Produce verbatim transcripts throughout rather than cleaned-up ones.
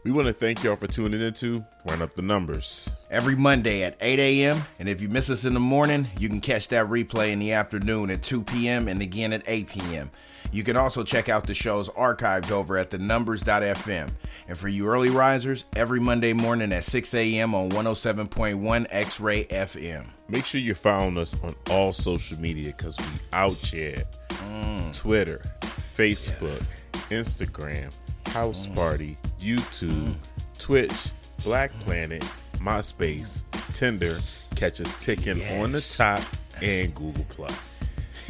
We want to thank y'all for tuning into Run Up the Numbers. Every Monday at eight a.m. And if you miss us in the morning, you can catch that replay in the afternoon at two p.m. and again at eight p.m. You can also check out the shows archived over at the numbers dot f m. And for you early risers, every Monday morning at six a.m. on one oh seven point one X-Ray F M. Make sure you're following us on all social media because we out here. Mm. Twitter, Facebook, yes. Instagram, House mm. Party, YouTube, mm. Twitch, Black Planet, MySpace, Tinder, catch us ticking yes. on the top, and Google Plus.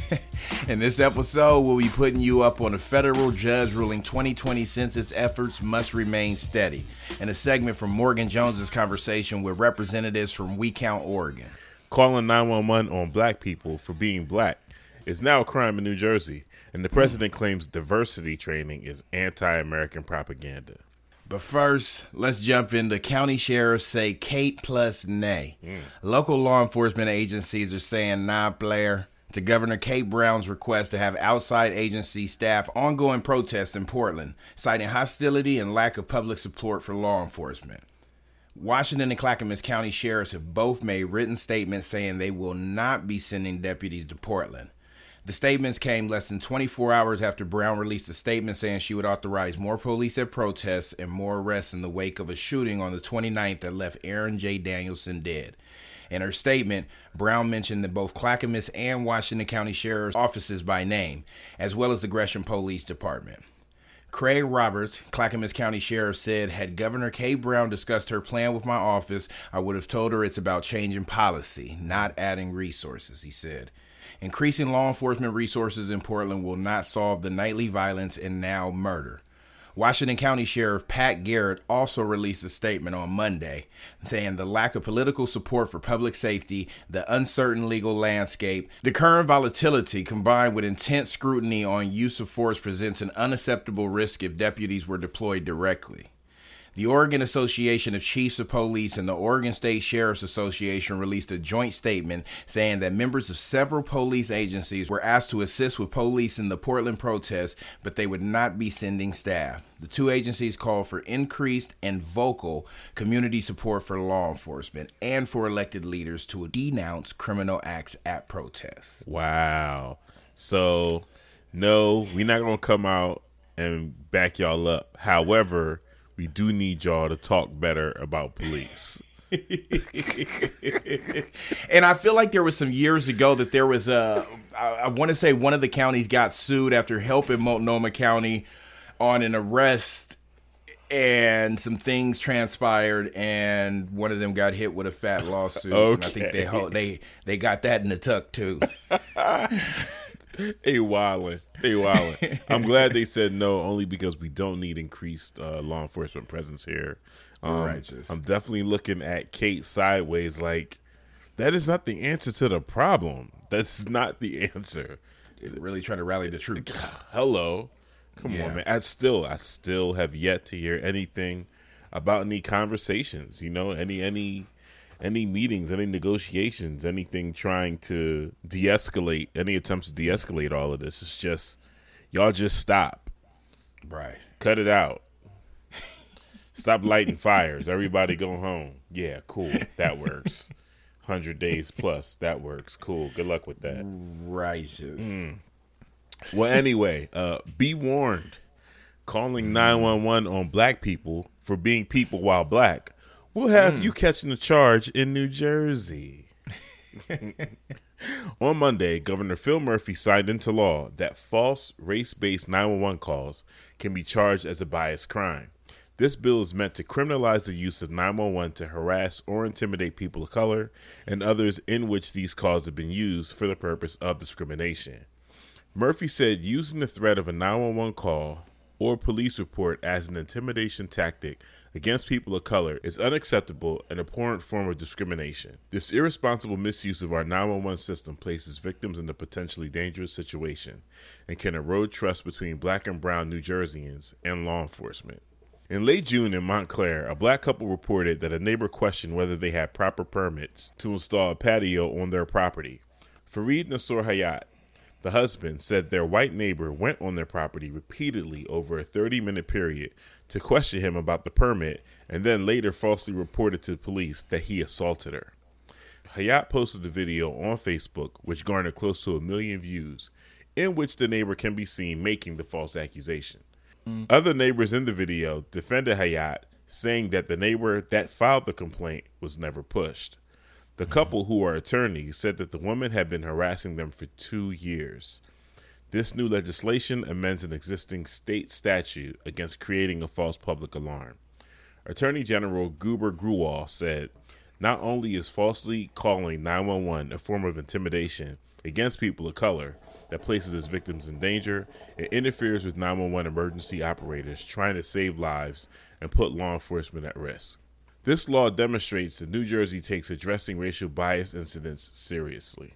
In this episode, we'll be putting you up on a federal judge ruling twenty twenty census efforts must remain steady, and a segment from Morgan Jones's conversation with representatives from We Count Oregon. Calling nine one one on black people for being black is now a crime in New Jersey, and the president claims diversity training is anti-American propaganda. But first, let's jump into county sheriffs say Kate plus nay. Mm. Local law enforcement agencies are saying nah, Blair, to Governor Kate Brown's request to have outside agency staff ongoing protests in Portland, citing hostility and lack of public support for law enforcement. Washington and Clackamas County sheriffs have both made written statements saying they will not be sending deputies to Portland. The statements came less than twenty-four hours after Brown released a statement saying she would authorize more police at protests and more arrests in the wake of a shooting on the twenty-ninth that left Aaron J. Danielson dead. In her statement, Brown mentioned that both Clackamas and Washington County Sheriff's offices by name, as well as the Gresham Police Department. Craig Roberts, Clackamas County Sheriff, said, had Governor Kate Brown discussed her plan with my office, I would have told her it's about changing policy, not adding resources, he said. Increasing law enforcement resources in Portland will not solve the nightly violence and now murder. Washington County Sheriff Pat Garrett also released a statement on Monday saying the lack of political support for public safety, the uncertain legal landscape, the current volatility combined with intense scrutiny on use of force presents an unacceptable risk if deputies were deployed directly. The Oregon Association of Chiefs of Police and the Oregon State Sheriff's Association released a joint statement saying that members of several police agencies were asked to assist with police in the Portland protests, but they would not be sending staff. The two agencies called for increased and vocal community support for law enforcement and for elected leaders to denounce criminal acts at protests. Wow. So, no, we're not going to come out and back y'all up. However, we do need y'all to talk better about police. And I feel like there was some years ago that there was a, I, I want to say one of the counties got sued after helping Multnomah County on an arrest, and some things transpired, and one of them got hit with a fat lawsuit. Okay. And I think they they they got that in the tuck too. Hey, wildin'. Hey, wildin'. I'm glad they said no, only because we don't need increased uh, law enforcement presence here. Um, Righteous. I'm definitely looking at Kate sideways like, that is not the answer to the problem. That's not the answer. They're really trying to rally the troops. Hello. Come yeah. on, man. I still, I still have yet to hear anything about any conversations, you know, any, any, any meetings, any negotiations, anything trying to de-escalate, any attempts to de-escalate all of this. It's just, y'all just stop. Right. Cut it out. Stop lighting fires. Everybody go home. Yeah, cool. That works. one hundred days plus. That works. Cool. Good luck with that. Righteous. Mm. Well, anyway, uh, be warned. Calling nine one one on black people for being people while black we'll have mm. you catching a charge in New Jersey. On Monday, Governor Phil Murphy signed into law that false race-based nine one one calls can be charged as a bias crime. This bill is meant to criminalize the use of nine one one to harass or intimidate people of color and others in which these calls have been used for the purpose of discrimination. Murphy said using the threat of a nine one one call or police report as an intimidation tactic against people of color is unacceptable and an abhorrent form of discrimination. This irresponsible misuse of our nine one one system places victims in a potentially dangerous situation and can erode trust between black and brown New Jerseyans and law enforcement. In late June in Montclair, a black couple reported that a neighbor questioned whether they had proper permits to install a patio on their property. Fareed Nasor Hayat, The husband said their white neighbor went on their property repeatedly over a thirty-minute period to question him about the permit, and then later falsely reported to the police that he assaulted her. Hayat posted the video on Facebook, which garnered close to a million views, in which the neighbor can be seen making the false accusation. Mm. Other neighbors in the video defended Hayat, saying that the neighbor that filed the complaint was never pushed. The couple, who are attorneys, said that the woman had been harassing them for two years. This new legislation amends an existing state statute against creating a false public alarm. Attorney General Guber Grewal said, not only is falsely calling nine one one a form of intimidation against people of color that places its victims in danger, it interferes with nine one one emergency operators trying to save lives and put law enforcement at risk. This law demonstrates that New Jersey takes addressing racial bias incidents seriously.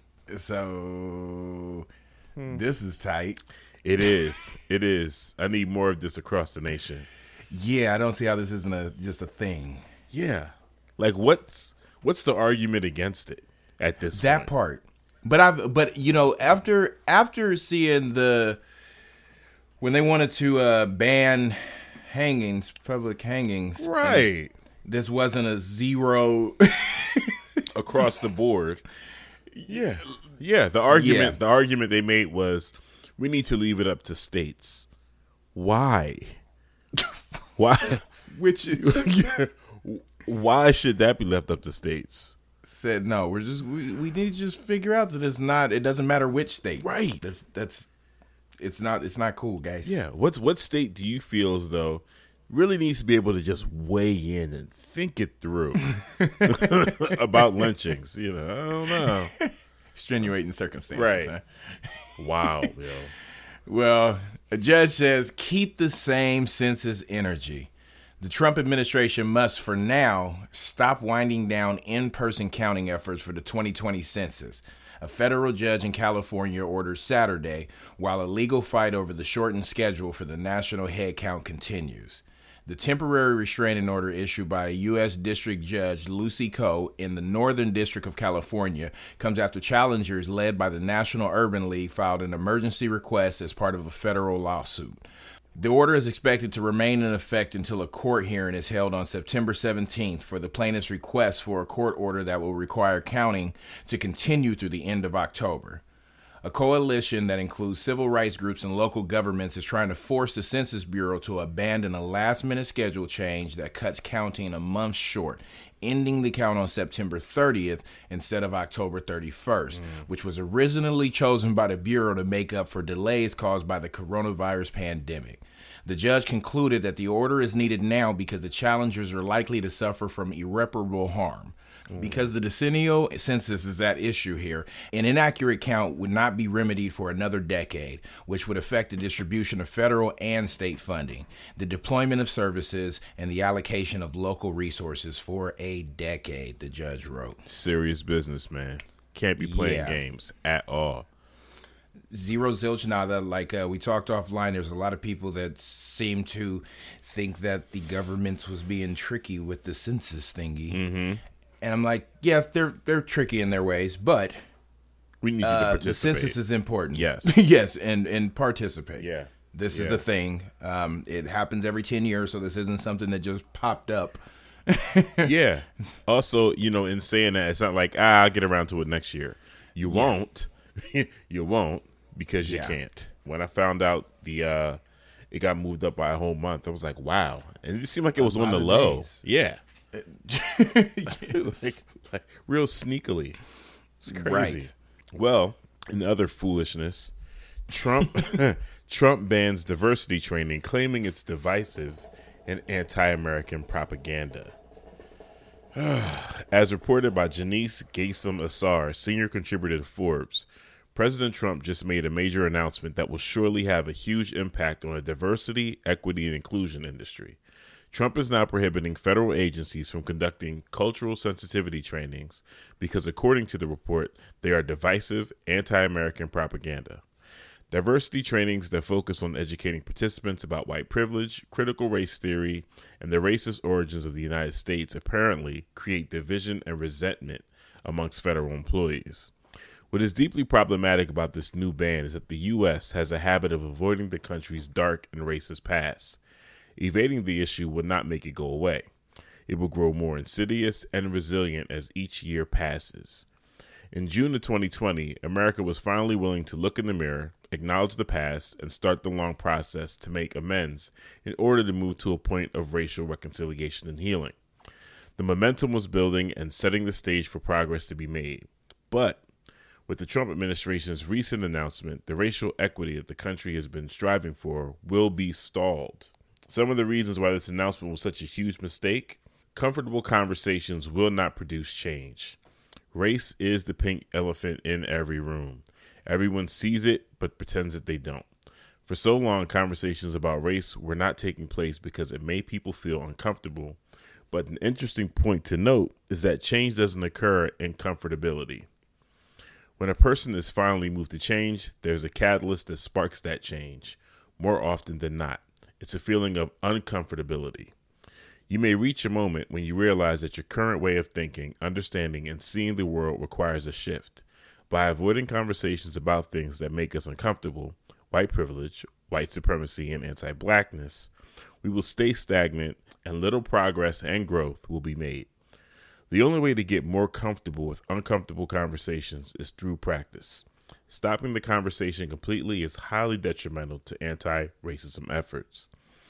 So, hmm. this is tight. It is. It is. I need more of this across the nation. Yeah, I don't see how this isn't a just a thing. Yeah. Like, what's what's the argument against it at this that point? part. But I but you know, after after seeing the when they wanted to uh, ban hangings, public hangings. Right. This wasn't a zero across the board. Yeah. Yeah, the argument yeah. the argument they made was we need to leave it up to states. Why? Why? Which is why should that be left up to states? Said no, we're just we, we need to just figure out that it's not it doesn't matter which state. Right. That's that's it's not it's not cool, guys. Yeah. What's what state do you feel as though really needs to be able to just weigh in and think it through about lynchings? You know, I don't know. Extenuating circumstances. Right. Huh? Wow, yo. Well, a judge says keep the same census energy. The Trump administration must, for now, stop winding down in-person counting efforts for the twenty twenty census. A federal judge in California ordered Saturday, while a legal fight over the shortened schedule for the national head count continues. The temporary restraining order issued by a U S District Judge Lucy Koh in the Northern District of California comes after challengers led by the National Urban League filed an emergency request as part of a federal lawsuit. The order is expected to remain in effect until a court hearing is held on September seventeenth for the plaintiff's request for a court order that will require counting to continue through the end of October. A coalition that includes civil rights groups and local governments is trying to force the Census Bureau to abandon a last-minute schedule change that cuts counting a month short, ending the count on September thirtieth instead of October thirty-first, mm. which was originally chosen by the Bureau to make up for delays caused by the coronavirus pandemic. The judge concluded that the order is needed now because the challengers are likely to suffer from irreparable harm. Because the decennial census is at issue here, an inaccurate count would not be remedied for another decade, which would affect the distribution of federal and state funding, the deployment of services, and the allocation of local resources for a decade, the judge wrote. Serious business, man. Can't be playing yeah. games at all. Zero zilch nada. Like uh, we talked offline, there's a lot of people that seem to think that the government was being tricky with the census thingy. Mm-hmm. And I'm like, yeah, they're they're tricky in their ways, but we need you to uh, participate. The census is important. Yes, yes, and and participate. Yeah, this yeah. is a thing. Um, it happens every ten years, so this isn't something that just popped up. Yeah. Also, you know, in saying that, it's not like ah, I'll get around to it next year. You yeah. won't. You won't because you yeah. can't. When I found out the uh, it got moved up by a whole month, I was like, wow, and it seemed like it was on the low. Days. Yeah. like, like real sneakily. It's crazy. Right. Well, in other foolishness, Trump Trump bans diversity training, claiming it's divisive and anti-American propaganda. As reported by Janice Gaysom-Assar, senior contributor to Forbes, President Trump just made a major announcement that will surely have a huge impact on the diversity, equity, and inclusion industry. Trump is now prohibiting federal agencies from conducting cultural sensitivity trainings because, according to the report, they are divisive, anti-American propaganda. Diversity trainings that focus on educating participants about white privilege, critical race theory, and the racist origins of the United States apparently create division and resentment amongst federal employees. What is deeply problematic about this new ban is that the U S has a habit of avoiding the country's dark and racist past. Evading the issue will not make it go away. It will grow more insidious and resilient as each year passes. In June of twenty twenty, America was finally willing to look in the mirror, acknowledge the past, and start the long process to make amends in order to move to a point of racial reconciliation and healing. The momentum was building and setting the stage for progress to be made. But with the Trump administration's recent announcement, the racial equity that the country has been striving for will be stalled. Some of the reasons why this announcement was such a huge mistake: comfortable conversations will not produce change. Race is the pink elephant in every room. Everyone sees it, but pretends that they don't. For so long, conversations about race were not taking place because it made people feel uncomfortable. But an interesting point to note is that change doesn't occur in comfortability. When a person is finally moved to change, there's a catalyst that sparks that change. More often than not, it's a feeling of uncomfortability. You may reach a moment when you realize that your current way of thinking, understanding, and seeing the world requires a shift. By avoiding conversations about things that make us uncomfortable, white privilege, white supremacy, and anti-blackness, we will stay stagnant and little progress and growth will be made. The only way to get more comfortable with uncomfortable conversations is through practice. Stopping the conversation completely is highly detrimental to anti-racism efforts.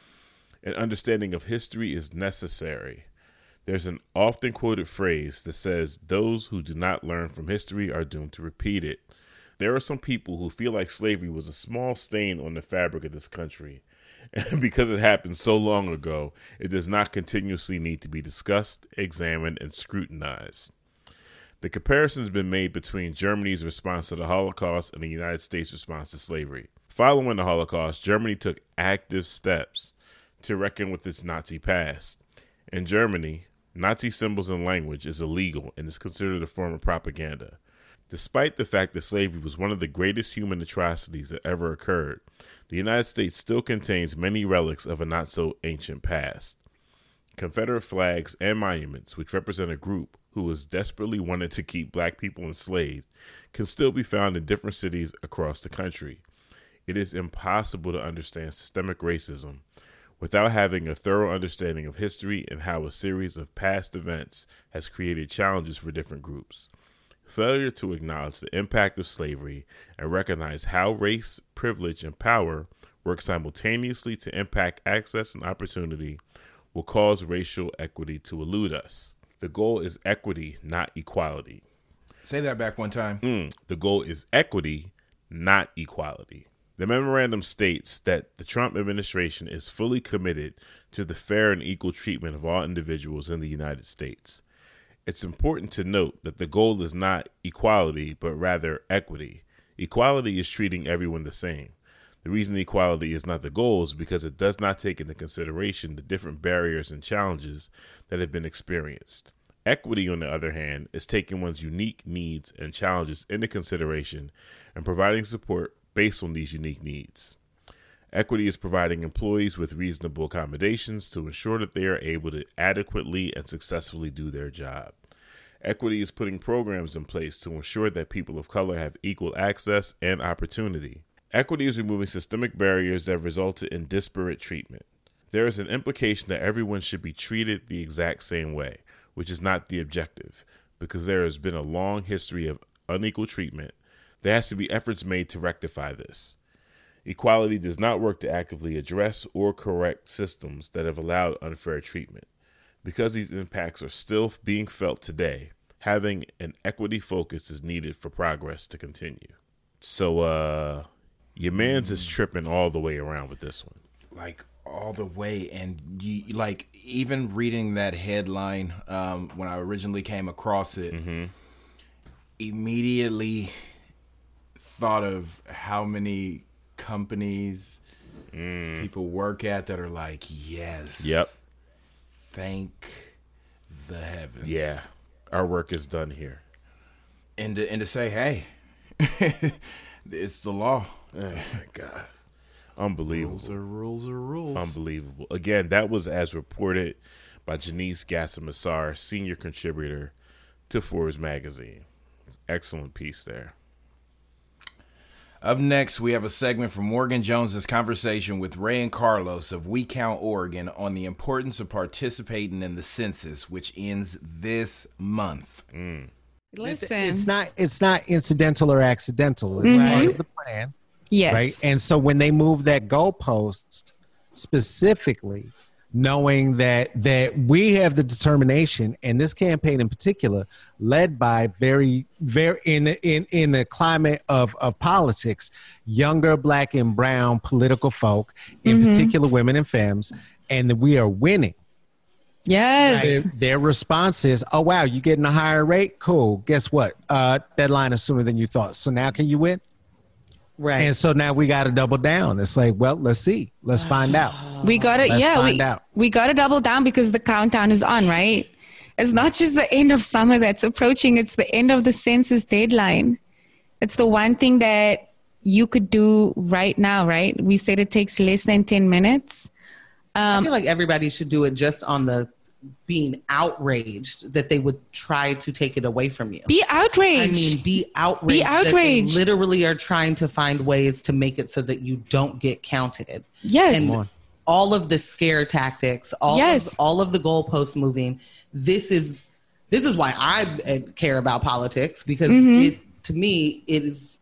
An understanding of history is necessary. There's an often quoted phrase that says, "Those who do not learn from history are doomed to repeat it." There are some people who feel like slavery was a small stain on the fabric of this country. And because it happened so long ago, it does not continuously need to be discussed, examined, and scrutinized. The comparison has been made between Germany's response to the Holocaust and the United States' response to slavery. Following the Holocaust, Germany took active steps to reckon with its Nazi past. In Germany, Nazi symbols and language is illegal and is considered a form of propaganda. Despite the fact that slavery was one of the greatest human atrocities that ever occurred, the United States still contains many relics of a not-so-ancient past. Confederate flags and monuments, which represent a group who has desperately wanted to keep black people enslaved, can still be found in different cities across the country. It is impossible to understand systemic racism without having a thorough understanding of history and how a series of past events has created challenges for different groups. Failure to acknowledge the impact of slavery and recognize how race, privilege, and power work simultaneously to impact access and opportunity will cause racial equity to elude us. The goal is equity, not equality. Say that back one time. Mm, the goal is equity, not equality. The memorandum states that the Trump administration is fully committed to the fair and equal treatment of all individuals in the United States. It's important to note that the goal is not equality, but rather equity. Equality is treating everyone the same. The reason equality is not the goal is because it does not take into consideration the different barriers and challenges that have been experienced. Equity, on the other hand, is taking one's unique needs and challenges into consideration and providing support based on these unique needs. Equity is providing employees with reasonable accommodations to ensure that they are able to adequately and successfully do their job. Equity is putting programs in place to ensure that people of color have equal access and opportunity. Equity is removing systemic barriers that resulted in disparate treatment. There is an implication that everyone should be treated the exact same way, which is not the objective, because there has been a long history of unequal treatment. There has to be efforts made to rectify this. Equality does not work to actively address or correct systems that have allowed unfair treatment. Because these impacts are still being felt today, having an equity focus is needed for progress to continue. So, uh, your man's is tripping all the way around with this one. Like, all the way. And, you, like, even reading that headline, um, when I originally came across it, mm-hmm. immediately thought of how many companies mm. people work at that are like, yes. Yep. Thank the heavens. Yeah. Our work is done here. And to, and to say, hey, it's the law. Oh, my God. Unbelievable. Rules are rules are rules. Unbelievable. Again, that was as reported by Janice Gasser-Massar, senior contributor to Forbes magazine. Excellent piece there. Up next, we have a segment from Morgan Jones's conversation with Ray and Carlos of We Count Oregon on the importance of participating in the census, which ends this month. Mm. Listen, it's not it's not incidental or accidental. It's Mhm. part of the plan, yes, right? And so when they move that goalpost specifically, knowing that that we have the determination, and this campaign in particular, led by very very in the in in the climate of of politics, younger Black and brown political folk, in Mhm. particular women and femmes, and that we are winning. yes, Their, their response is, "Oh wow, you getting a higher rate? Cool. Guess what? Uh, deadline is sooner than you thought. So now can you win?" Right. And so now we got to double down. It's like, well, let's see, let's find out. we got to Let's yeah, find we out. we got to double down because the countdown is on, right? It's not just the end of summer that's approaching; it's the end of the census deadline. It's the one thing that you could do right now, right? We said it takes less than ten minutes. I feel like everybody should do it just on the being outraged that they would try to take it away from you. Be outraged. I mean, be outraged. Be that they outraged. literally are trying to find ways to make it so that you don't get counted. yes. And all of the scare tactics, all Yes. of all of the goalposts moving. This is this is why I uh, care about politics, because Mm-hmm. it to me it is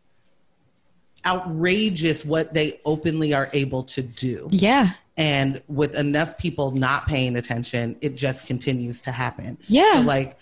outrageous what they openly are able to do. yeah. And with enough people not paying attention, it just continues to happen. Yeah. So like,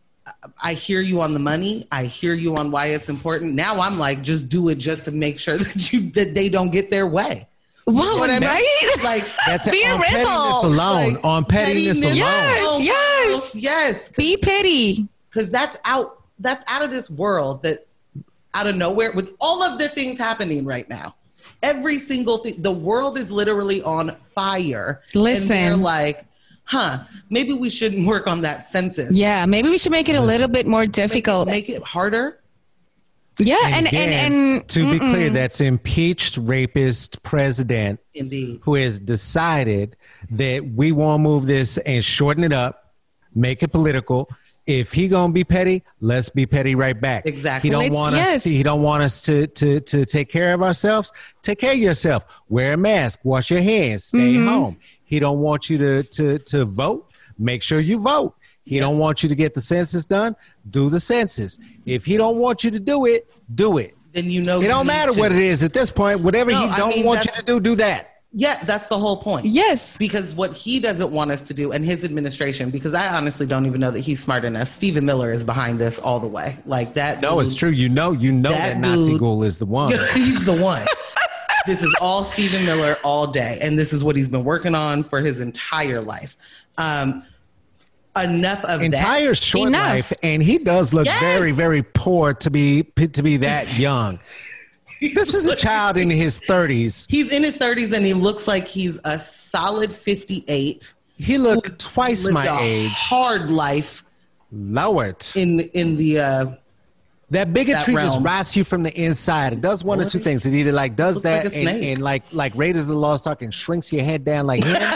I hear you on the money. I hear you on why it's important. Now I'm like, just do it just to make sure that you that they don't get their way. Whoa, what I mean? right? Like, That's Be it. a On pettiness rebel. alone. Like, on pettiness, pettiness. alone. Yes, yes. yes, Be petty. because that's out. That's out of this world. That out of nowhere with all of the things happening right now. Every single thing. The world is literally on fire. Listen. and they're like, huh? Maybe we shouldn't work on that census. Yeah, maybe we should make it a little bit more Make it, difficult. make it harder. yeah, And, and and again, and, to be mm-mm. clear, that's impeached rapist president Indeed. who has decided that we want to move this and shorten it up, make it political. If he gonna be petty, let's be petty right back. Exactly. He don't Let's- want yes. us. To, he don't want us to to to take care of ourselves. Take care of yourself. Wear a mask. Wash your hands. Stay Mm-hmm. home. He don't want you to to to vote. Make sure you vote. He don't want you to get the census done. Do the census. If he don't want you to do it, do it. Then you know It you don't need matter to. what it is at this point. Whatever No, he I don't mean, want you that's- to do, do that. Yeah, that's the whole point. Yes. Because what he doesn't want us to do, and his administration, because I honestly don't even know that he's smart enough. Stephen Miller is behind this all the way. Like that. No, it's dude- true. You know, you know that, That Nazi dude- ghoul is the one. He's the one. This is all Stephen Miller all day, and this is what he's been working on for his entire life. Um, enough of Entire that. short Enough. life, and he does look Yes. very, very poor to be to be that young. This is a child in his thirties. He's in his thirties, and he looks like he's a solid fifty-eight. He looked twice Lived my a age. Hard life Lord, in in the. Uh, that bigotry that just realm. rots you from the inside. It does one or two things. It either like does Looks like that a and, snake. and like like Raiders of the Lost Ark and shrinks your head down like him,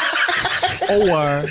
or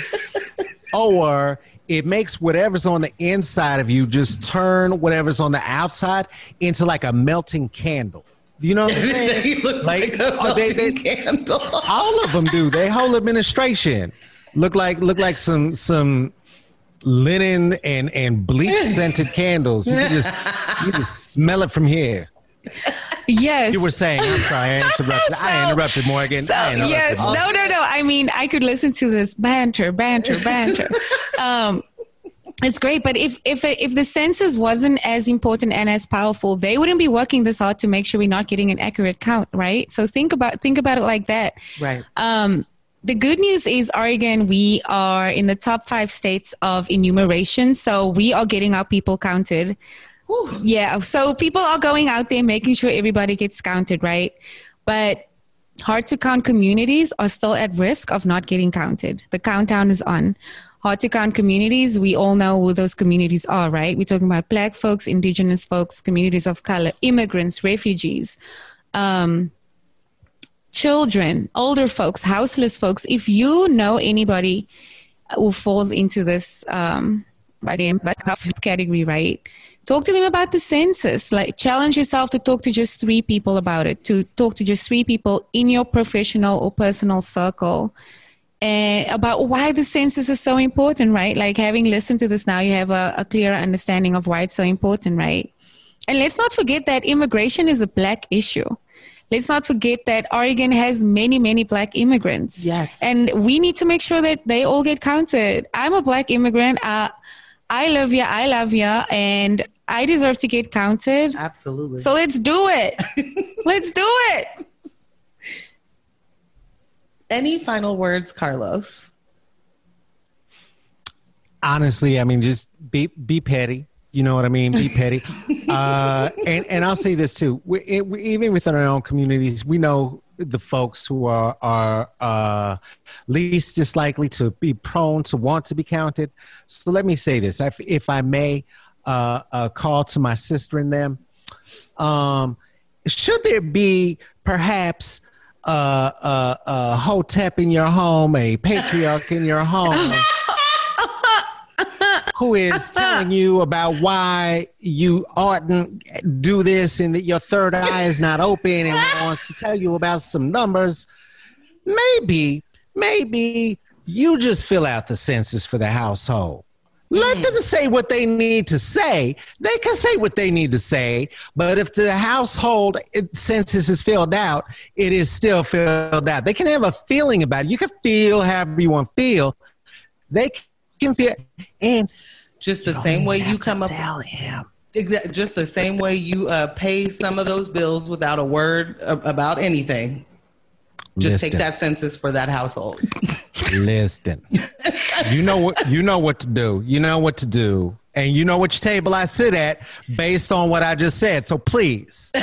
or it makes whatever's on the inside of you just turn whatever's on the outside into like a melting candle. You know what I'm saying? he looks like, a oh, they- melting they- candle. all of them do. Their whole administration look like look like some some linen and and bleach scented candles. You can just you just smell it from here. Yes. You were saying, I'm sorry, I interrupted. I So- interrupted Morgan. So, I interrupted yes, Morgan. no, no, no. I mean, I could listen to this banter, banter, banter. um, it's great, but if if if the census wasn't as important and as powerful, they wouldn't be working this hard to make sure we're not getting an accurate count, right? So think about think about it like that. Right. Um, the good news is Oregon, we are in the top five states of enumeration, so we are getting our people counted. Yeah, so people are going out there making sure everybody gets counted, right? But hard to count communities are still at risk of not getting counted. The countdown is on. Hard to count communities, we all know who those communities are, right? We're talking about Black folks, Indigenous folks, communities of color, immigrants, refugees, um, children, older folks, houseless folks. If you know anybody who falls into this um, in but tough category, right? Talk to them about the census. Like, challenge yourself to talk to just three people about it, to talk to just three people in your professional or personal circle, and about why the census is so important, right? Like, having listened to this now, you have a, a clearer understanding of why it's so important, right? And let's not forget that immigration is a Black issue. Let's not forget that Oregon has many, many Black immigrants. Yes. And we need to make sure that they all get counted. I'm a Black immigrant. Uh, I live here. I love here. And I deserve to get counted. Absolutely. So let's do it. Let's do it. Any final words, Carlos? Honestly, I mean, just be be petty. You know what I mean? Be petty. uh, and, and I'll say this too. We, it, we, even within our own communities, we know the folks who are, are uh, least just likely to be prone to want to be counted. So let me say this. If, if I may uh, uh, call to my sister and them, um, should there be perhaps uh, uh, a hotep in your home, a patriarch in your home, who is telling you about why you oughtn't do this and that your third eye is not open and wants to tell you about some numbers, maybe, maybe you just fill out the census for the household. Let mm. them say what they need to say. They can say what they need to say, but if the household census is filled out, it is still filled out. They can have a feeling about it. You can feel however you want to feel. They can feel, and just the same way you come up. Tell him. Exactly. Just the same way you uh, pay some of those bills without a word about anything. Just Listen. Take that census for that household. Listen, you know what you know what to do. You know what to do, and you know which table I sit at based on what I just said. So please,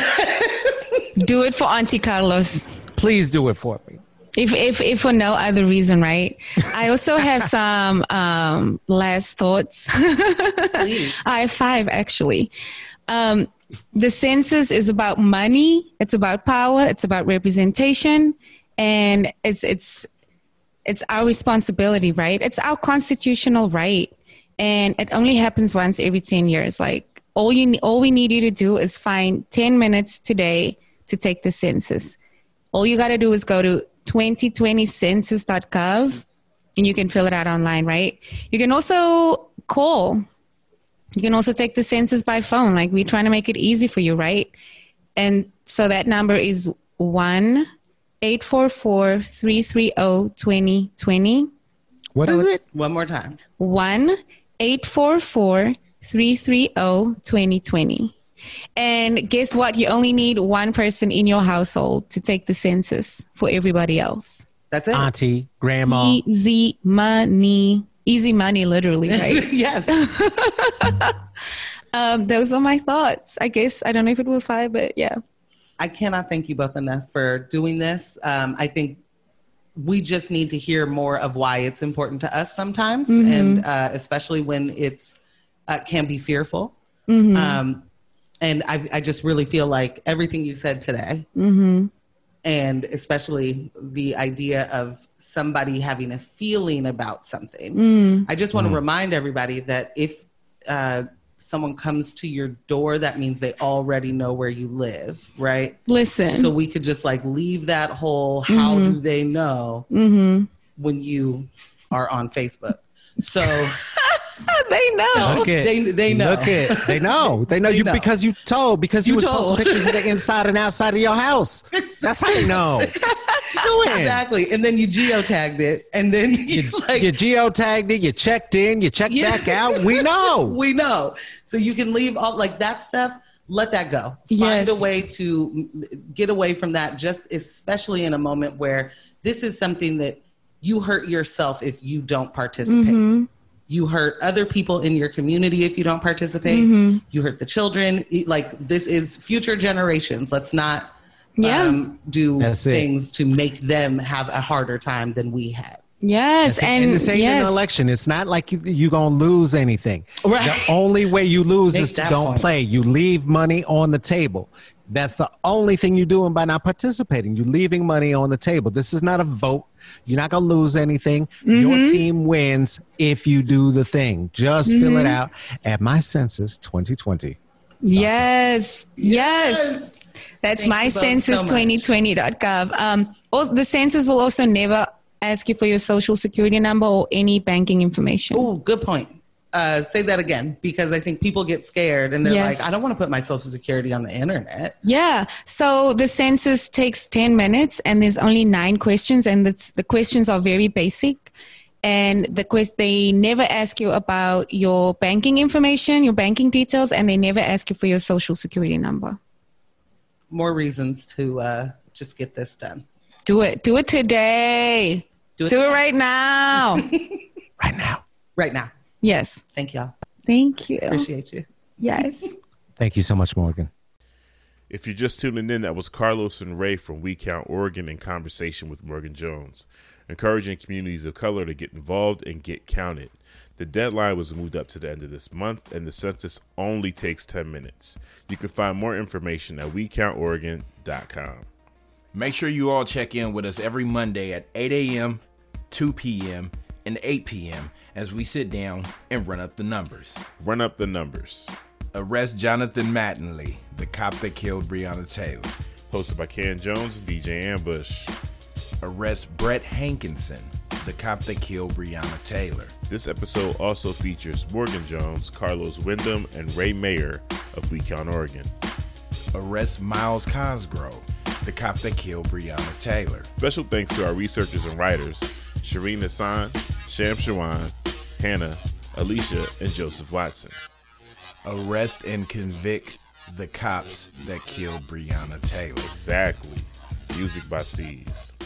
do it for Auntie Carlos. Please do it for me. If, if, if for no other reason, right? I also have some um, last thoughts. I have five, actually. Um, the census is about money. It's about power. It's about representation. And it's, it's, it's our responsibility, right? It's our constitutional right. And it only happens once every ten years. Like, all you, all we need you to do is find ten minutes today to take the census. All you got to do is go to twenty twenty census dot gov and you can fill it out online, right? You can also call. You can also take the census by phone. Like, we're trying to make it easy for you, right? And so that number is one eight four four, three three zero, two zero two zero. What so is it? One more time. one eight four four, three three zero, two zero two zero. And guess what? You only need one person in your household to take the census for everybody else. That's it. Auntie, grandma. Easy money. Easy money, literally, right? Yes. um, those are my thoughts. I guess, I don't know if it was five, but yeah. I cannot thank you both enough for doing this. Um, I think we just need to hear more of why it's important to us sometimes, mm-hmm. and uh, especially when it's uh, can be fearful. Mm-hmm. Um, And I, I just really feel like everything you said today, mm-hmm. and especially the idea of somebody having a feeling about something. Mm. I just want to mm. remind everybody that if uh, someone comes to your door, that means they already know where you live, right? Listen. So we could just like leave that whole how mm-hmm. do they know mm-hmm. when you are on Facebook. So... They know. Look it. They, they know. Look it. They know. They know they you know. because you told. Because you, you was told. posting pictures of the inside and outside of your house. That's how they know. Exactly. And then you geotagged it, and then you, you, like, you geotagged it. You checked in. You checked yeah. back out. We know. We know. So you can leave all like that stuff. Let that go. Yes. Find a way to get away from that. Just especially in a moment where this is something that you hurt yourself if you don't participate. Mm-hmm. You hurt other people in your community if you don't participate. Mm-hmm. You hurt the children. Like, this is future generations. Let's not yeah. um, do That's things it. to make them have a harder time than we had. Yes. And, and this ain't yes. an election. It's not like you, you're going to lose anything. Right. The only way you lose Make is to that don't point. play. You leave money on the table. That's the only thing you're doing by not participating. You're leaving money on the table. This is not a vote. You're not going to lose anything. Mm-hmm. Your team wins if you do the thing. Just mm-hmm. fill it out at my census twenty twenty. Yes. Yes. yes. That's my census twenty twenty dot gov. Um, also, the census will also never ask you for your social security number or any banking information. Oh, good point. Uh, say that again, because I think people get scared and they're yes. like, I don't want to put my social security on the internet. Yeah. So the census takes ten minutes and there's only nine questions, and the, the questions are very basic. And the quest, they never ask you about your banking information, your banking details, and they never ask you for your social security number. More reasons to uh, just get this done. Do it. Do it today. Do it, Do it right now. Right now. Right now. Yes. Thank y'all. Thank you. Appreciate you. Yes. Thank you so much, Morgan. If you're just tuning in, that was Carlos and Ray from We Count Oregon in conversation with Morgan Jones, encouraging communities of color to get involved and get counted. The deadline was moved up to the end of this month, and the census only takes ten minutes. You can find more information at we count oregon dot com. Make sure you all check in with us every Monday at eight a.m., two p.m., and eight p.m. as we sit down and run up the numbers. Run up the numbers. Arrest Jonathan Mattingly, the cop that killed Breonna Taylor. Hosted by Ken Jones and D J Ambush. Arrest Brett Hankinson, the cop that killed Breonna Taylor. This episode also features Morgan Jones, Carlos Wyndham, and Ray Mayer of We Count Oregon. Arrest Miles Cosgrove, the cop that killed Breonna Taylor. Special thanks to our researchers and writers, Shireen Hassan, Sham Shawan, Hannah, Alicia, and Joseph Watson. Arrest and convict the cops that killed Breonna Taylor. Exactly. Music by C's.